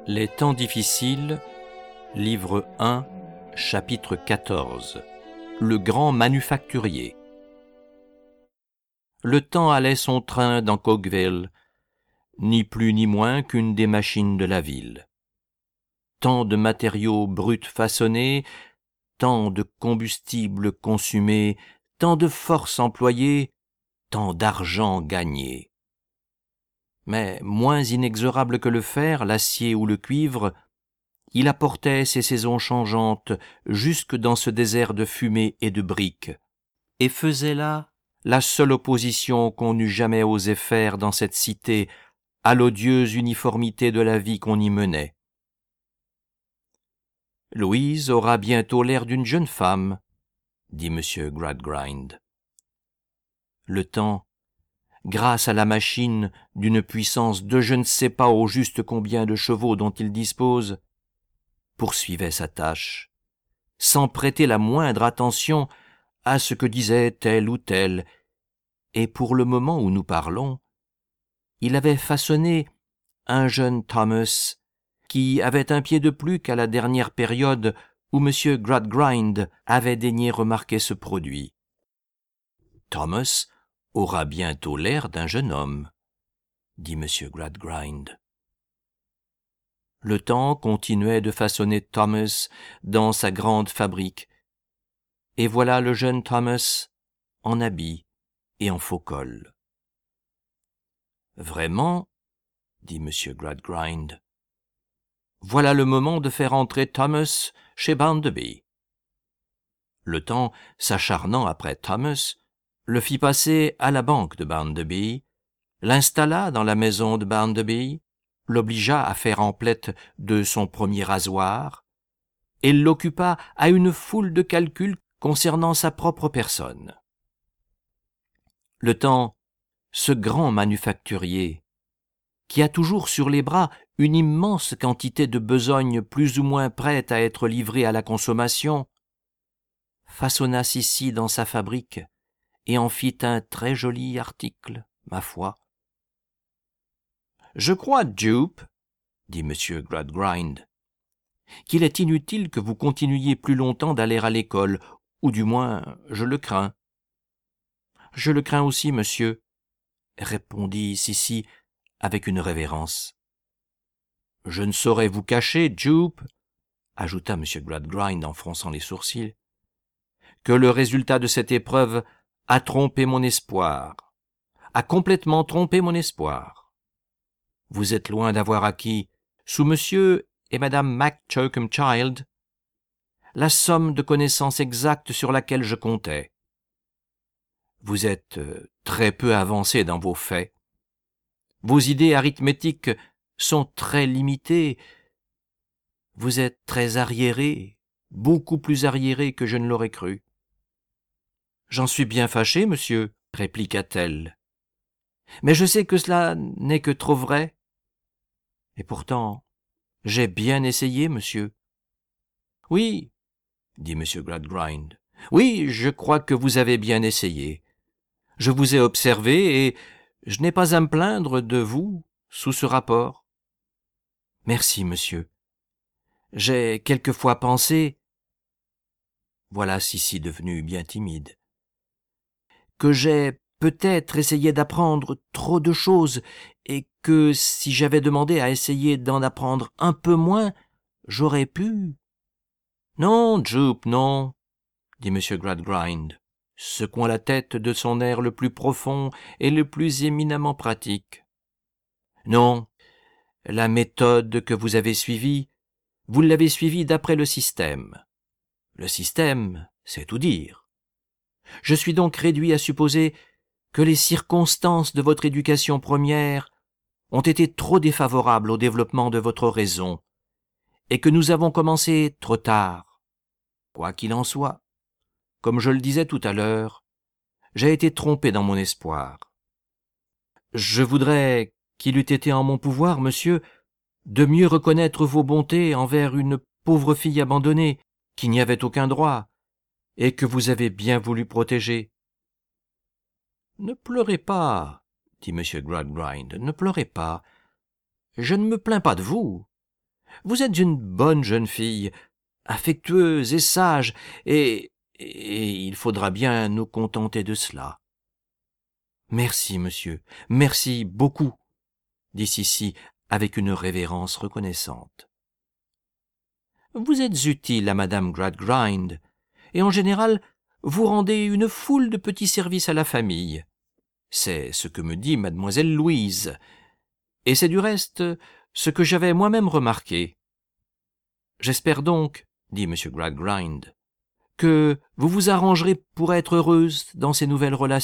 Les temps difficiles, livre 1, chapitre 14. Le grand manufacturier. Le temps allait son train dans Cokeville, ni plus ni moins qu'une des machines de la ville. Tant de matériaux bruts façonnés, tant de combustible consumé, tant de force employée, tant d'argent gagné. Mais moins inexorable que le fer, l'acier ou le cuivre, il apportait ses saisons changeantes jusque dans ce désert de fumée et de briques, et faisait là la seule opposition qu'on n'eût jamais osé faire dans cette cité à l'odieuse uniformité de la vie qu'on y menait. « Louise aura bientôt l'air d'une jeune femme, » dit M. Gradgrind. Le temps, grâce à la machine d'une puissance de je ne sais pas au juste combien de chevaux dont il dispose, poursuivait sa tâche, sans prêter la moindre attention à ce que disait tel ou tel, et pour le moment où nous parlons, il avait façonné un jeune Thomas qui avait un pied de plus qu'à la dernière période où M. Gradgrind avait daigné remarquer ce produit. Thomas aura bientôt l'air d'un jeune homme, dit M. Gradgrind. Le temps continuait de façonner Thomas dans sa grande fabrique, et voilà le jeune Thomas en habit et en faux col. « Vraiment, dit M. Gradgrind, voilà le moment de faire entrer Thomas chez Bounderby. » Le temps, s'acharnant après Thomas, le fit passer à la banque de Bounderby, l'installa dans la maison de Bounderby, l'obligea à faire emplette de son premier rasoir, et l'occupa à une foule de calculs concernant sa propre personne. Le temps, ce grand manufacturier, qui a toujours sur les bras une immense quantité de besognes plus ou moins prêtes à être livrées à la consommation, façonna ceci dans sa fabrique et en fit un très joli article, ma foi. « Je crois, Jup, dit M. Gradgrind, qu'il est inutile que vous continuiez plus longtemps d'aller à l'école, ou du moins, je le crains. »« Je le crains aussi, monsieur, » répondit Sissi avec une révérence. « Je ne saurais vous cacher, Jup, » ajouta M. Gradgrind en fronçant les sourcils, « que le résultat de cette épreuve a trompé mon espoir, a complètement trompé mon espoir. Vous êtes loin d'avoir acquis, sous monsieur et madame McChoakumchild, la somme de connaissances exactes sur laquelle je comptais. Vous êtes très peu avancé dans vos faits. Vos idées arithmétiques sont très limitées. Vous êtes très arriéré, beaucoup plus arriéré que je ne l'aurais cru. »« J'en suis bien fâché, monsieur, » répliqua-t-elle. « Mais je sais que cela n'est que trop vrai. Et pourtant, j'ai bien essayé, monsieur. »« Oui, » dit M. Gradgrind, « oui, je crois que vous avez bien essayé. Je vous ai observé et je n'ai pas à me plaindre de vous sous ce rapport. »« Merci, monsieur. J'ai quelquefois pensé, » voilà Sissi devenue bien timide, « que j'ai peut-être essayé d'apprendre trop de choses et que si j'avais demandé à essayer d'en apprendre un peu moins, j'aurais pu. »« Non, Jup, non, » dit M. Gradgrind, secouant la tête de son air le plus profond et le plus éminemment pratique. « Non, la méthode que vous avez suivie, vous l'avez suivie d'après le système. Le système, c'est tout dire. Je suis donc réduit à supposer que les circonstances de votre éducation première ont été trop défavorables au développement de votre raison, et que nous avons commencé trop tard. Quoi qu'il en soit, comme je le disais tout à l'heure, j'ai été trompé dans mon espoir. Je voudrais qu'il eût été en mon pouvoir, monsieur, de mieux reconnaître vos bontés envers une pauvre fille abandonnée, qui n'y avait aucun droit, et que vous avez bien voulu protéger. »« Ne pleurez pas, » dit M. Gradgrind, « ne pleurez pas. Je ne me plains pas de vous. Vous êtes une bonne jeune fille, affectueuse et sage, et il faudra bien nous contenter de cela. » « Merci, monsieur, merci beaucoup, » dit Sissi avec une révérence reconnaissante. « Vous êtes utile à madame Gradgrind, et en général, vous rendez une foule de petits services à la famille. C'est ce que me dit mademoiselle Louise, et c'est du reste ce que j'avais moi-même remarqué. J'espère donc, dit M. Gradgrind, que vous vous arrangerez pour être heureuse dans ces nouvelles relations. »«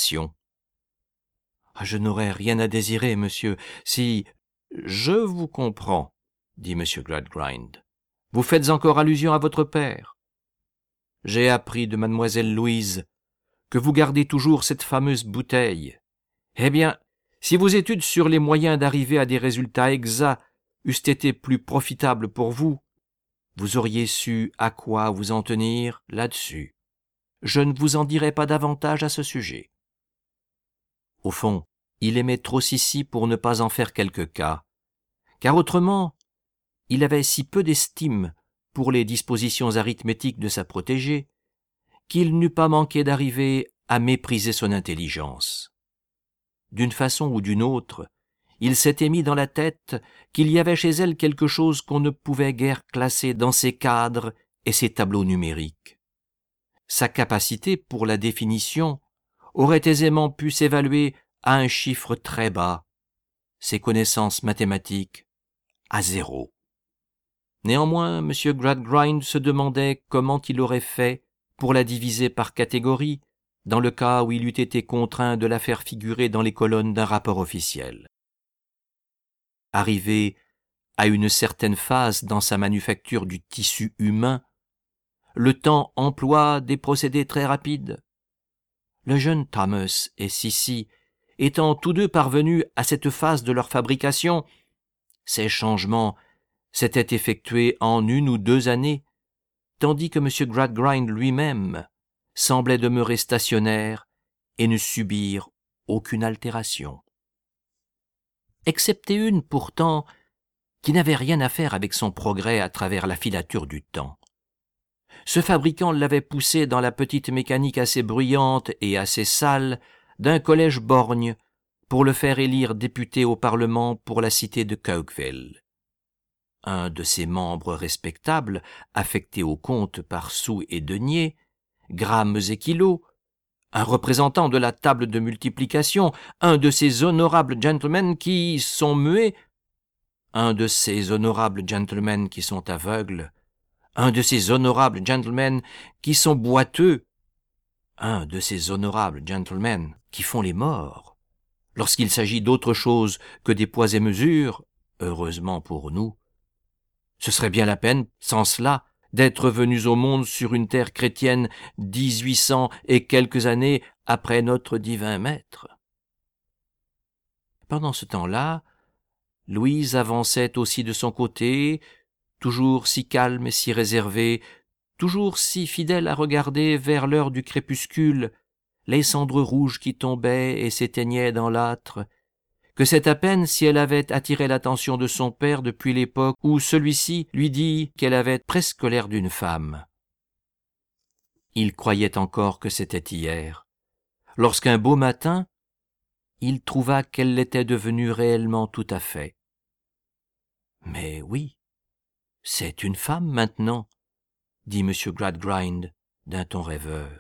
Je n'aurais rien à désirer, monsieur, si... »« Je vous comprends, » dit M. Gradgrind. « Vous faites encore allusion à votre père. J'ai appris de mademoiselle Louise que vous gardez toujours cette fameuse bouteille. Eh bien, si vos études sur les moyens d'arriver à des résultats exacts eussent été plus profitables pour vous, vous auriez su à quoi vous en tenir là-dessus. Je ne vous en dirai pas davantage à ce sujet. » Au fond, il aimait trop Sissi pour ne pas en faire quelque cas, car autrement, il avait si peu d'estime pour les dispositions arithmétiques de sa protégée, qu'il n'eût pas manqué d'arriver à mépriser son intelligence. D'une façon ou d'une autre, il s'était mis dans la tête qu'il y avait chez elle quelque chose qu'on ne pouvait guère classer dans ses cadres et ses tableaux numériques. Sa capacité pour la définition aurait aisément pu s'évaluer à un chiffre très bas, ses connaissances mathématiques à 0. Néanmoins, M. Gradgrind se demandait comment il aurait fait pour la diviser par catégories, dans le cas où il eût été contraint de la faire figurer dans les colonnes d'un rapport officiel. Arrivé à une certaine phase dans sa manufacture du tissu humain, le temps emploie des procédés très rapides. Le jeune Thomas et Sissi étant tous deux parvenus à cette phase de leur fabrication, ces changements s'étaient effectués en 1 ou 2 années, tandis que M. Gradgrind lui-même semblait demeurer stationnaire et ne subir aucune altération. Excepté une, pourtant, qui n'avait rien à faire avec son progrès à travers la filature du temps. Ce fabricant l'avait poussé dans la petite mécanique assez bruyante et assez sale d'un collège borgne pour le faire élire député au Parlement pour la cité de Cokeville. Un de ses membres respectables, affecté au compte par sous et deniers, grammes et kilos, un représentant de la table de multiplication, un de ces honorables gentlemen qui sont muets, un de ces honorables gentlemen qui sont aveugles, un de ces honorables gentlemen qui sont boiteux, un de ces honorables gentlemen qui font les morts. Lorsqu'il s'agit d'autre chose que des poids et mesures, heureusement pour nous, ce serait bien la peine, sans cela, d'être venus au monde sur une terre chrétienne 1800 et quelques années après notre divin maître. Pendant ce temps-là, Louise avançait aussi de son côté, toujours si calme et si réservée, toujours si fidèle à regarder vers l'heure du crépuscule les cendres rouges qui tombaient et s'éteignaient dans l'âtre, que c'est à peine si elle avait attiré l'attention de son père depuis l'époque où celui-ci lui dit qu'elle avait presque l'air d'une femme. Il croyait encore que c'était hier, lorsqu'un beau matin, il trouva qu'elle l'était devenue réellement tout à fait. Mais oui, c'est une femme maintenant, dit M. Gradgrind d'un ton rêveur.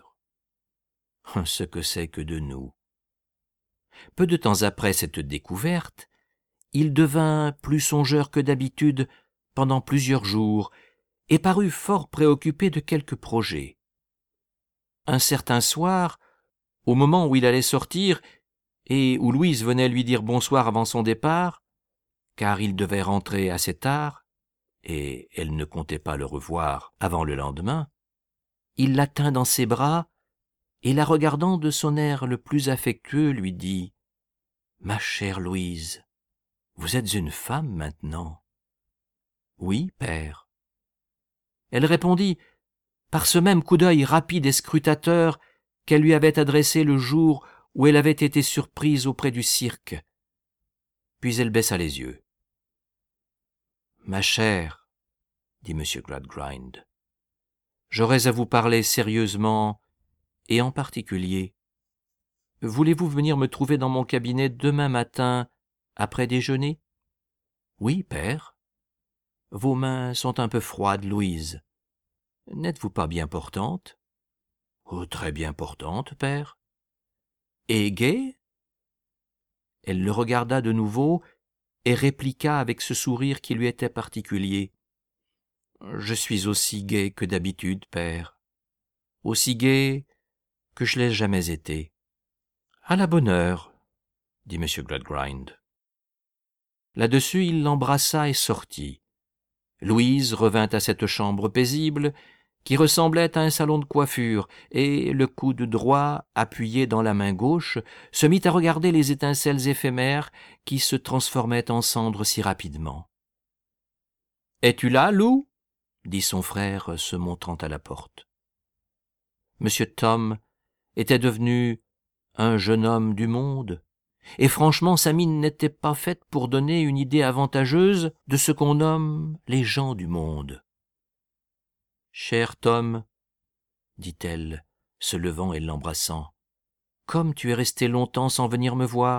Ce que c'est que de nous. Peu de temps après cette découverte, il devint plus songeur que d'habitude pendant plusieurs jours et parut fort préoccupé de quelques projets. Un certain soir, au moment où il allait sortir et où Louise venait lui dire bonsoir avant son départ, car il devait rentrer assez tard, et elle ne comptait pas le revoir avant le lendemain, il la tint dans ses bras et la regardant de son air le plus affectueux lui dit « Ma chère Louise, vous êtes une femme maintenant. »« Oui, père. » Elle répondit par ce même coup d'œil rapide et scrutateur qu'elle lui avait adressé le jour où elle avait été surprise auprès du cirque. Puis elle baissa les yeux. « Ma chère, dit M. Gradgrind. « J'aurais à vous parler sérieusement et en particulier. Voulez-vous venir me trouver dans mon cabinet demain matin après déjeuner ?»« Oui, père. »« Vos mains sont un peu froides, Louise. N'êtes-vous pas bien portante ?»« Oh, très bien portante, père. »« Et gaie ?» Elle le regarda de nouveau et répliqua avec ce sourire qui lui était particulier. « Je suis aussi gai que d'habitude, père. Aussi gai que je l'ai jamais été. »« À la bonne heure, » dit M. Gradgrind. Là-dessus, il l'embrassa et sortit. Louise revint à cette chambre paisible qui ressemblait à un salon de coiffure, et, le coude droit appuyé dans la main gauche, se mit à regarder les étincelles éphémères qui se transformaient en cendres si rapidement. « Es-tu là, Lou ?» dit son frère, se montrant à la porte. Monsieur Tom était devenu un jeune homme du monde, et franchement sa mine n'était pas faite pour donner une idée avantageuse de ce qu'on nomme les gens du monde. « Cher Tom, » dit-elle, se levant et l'embrassant, « comme tu es resté longtemps sans venir me voir. »«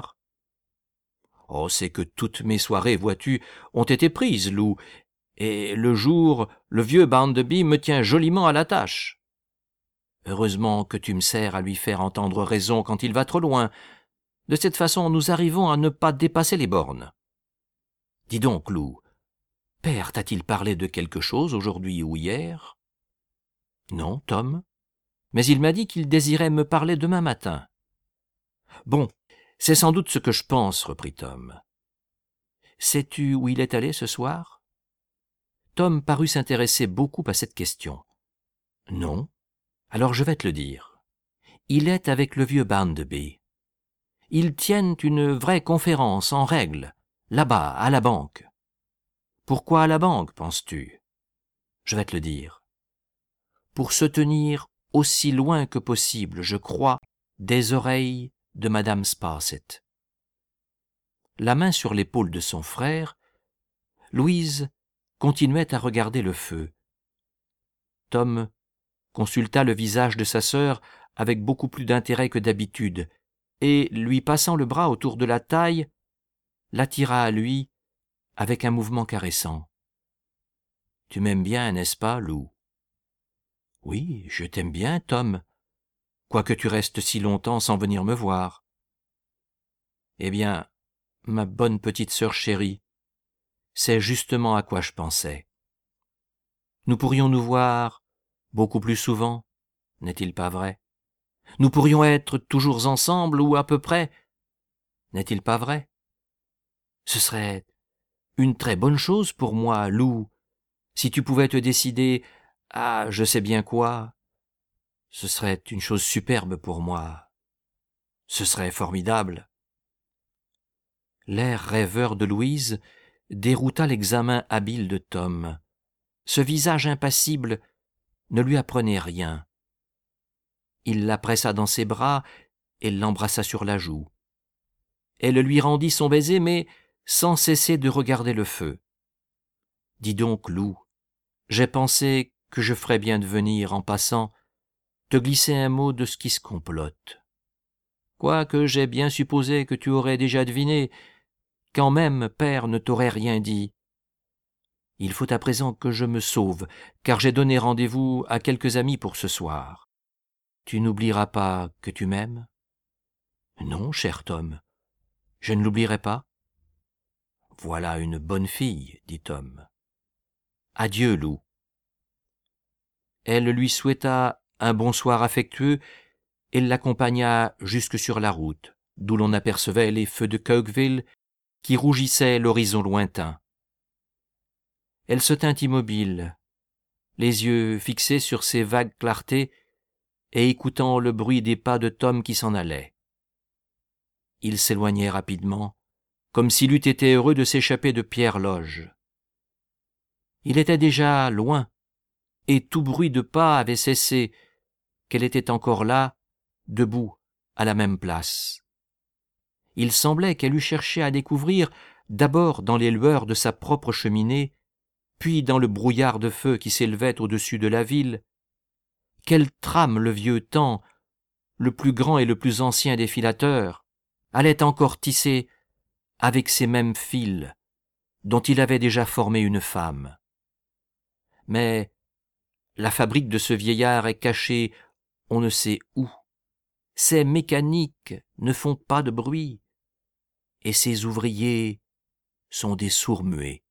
Oh, c'est que toutes mes soirées, vois-tu, ont été prises, Lou, et le jour, le vieux Bounderby me tient joliment à la tâche. Heureusement que tu me sers à lui faire entendre raison quand il va trop loin. De cette façon, nous arrivons à ne pas dépasser les bornes. Dis donc, Lou, père t'a-t-il parlé de quelque chose aujourd'hui ou hier ? » ?»« Non, Tom, mais il m'a dit qu'il désirait me parler demain matin. »« Bon, c'est sans doute ce que je pense, reprit Tom. Sais-tu où il est allé ce soir ? » Tom parut s'intéresser beaucoup à cette question. « Non, alors je vais te le dire. Il est avec le vieux Bounderby. Ils tiennent une vraie conférence en règle, là-bas, à la banque. Pourquoi à la banque, penses-tu ? Je vais te le dire. Pour se tenir aussi loin que possible, je crois, des oreilles de Madame Sparsit. » La main sur l'épaule de son frère, Louise continuait à regarder le feu. Tom consulta le visage de sa sœur avec beaucoup plus d'intérêt que d'habitude, et, lui passant le bras autour de la taille, l'attira à lui avec un mouvement caressant. « Tu m'aimes bien, n'est-ce pas, Lou ? » ?»« Oui, je t'aime bien, Tom, quoique tu restes si longtemps sans venir me voir. »« Eh bien, ma bonne petite sœur chérie, c'est justement à quoi je pensais. Nous pourrions nous voir beaucoup plus souvent, n'est-il pas vrai ? Nous pourrions être toujours ensemble, ou à peu près, n'est-il pas vrai ? Ce serait une très bonne chose pour moi, Lou, si tu pouvais te décider à je sais bien quoi. Ce serait une chose superbe pour moi. Ce serait formidable. » L'air rêveur de Louise dérouta l'examen habile de Tom. Ce visage impassible ne lui apprenait rien. Il la pressa dans ses bras et l'embrassa sur la joue. Elle lui rendit son baiser, mais sans cesser de regarder le feu. « Dis donc, Lou, j'ai pensé que je ferais bien de venir, en passant, te glisser un mot de ce qui se complote. Quoique j'ai bien supposé que tu aurais déjà deviné, quand même père ne t'aurait rien dit. Il faut à présent que je me sauve, car j'ai donné rendez-vous à quelques amis pour ce soir. Tu n'oublieras pas que tu m'aimes ? » ?»« Non, cher Tom, je ne l'oublierai pas. »« Voilà une bonne fille, dit Tom. Adieu, Lou. » Elle lui souhaita un bonsoir affectueux et l'accompagna jusque sur la route, d'où l'on apercevait les feux de Cokeville qui rougissaient l'horizon lointain. Elle se tint immobile, les yeux fixés sur ces vagues clartés et écoutant le bruit des pas de Tom qui s'en allait. Il s'éloignait rapidement, comme s'il eût été heureux de s'échapper de Pierre-Loge. Il était déjà loin, et tout bruit de pas avait cessé, qu'elle était encore là, debout, à la même place. Il semblait qu'elle eût cherché à découvrir, d'abord dans les lueurs de sa propre cheminée, puis dans le brouillard de feu qui s'élevait au-dessus de la ville, quelle trame le vieux temps, le plus grand et le plus ancien des filateurs, allait encore tisser avec ces mêmes fils dont il avait déjà formé une femme. Mais la fabrique de ce vieillard est cachée on ne sait où. Ses mécaniques ne font pas de bruit, et ses ouvriers sont des sourds-muets.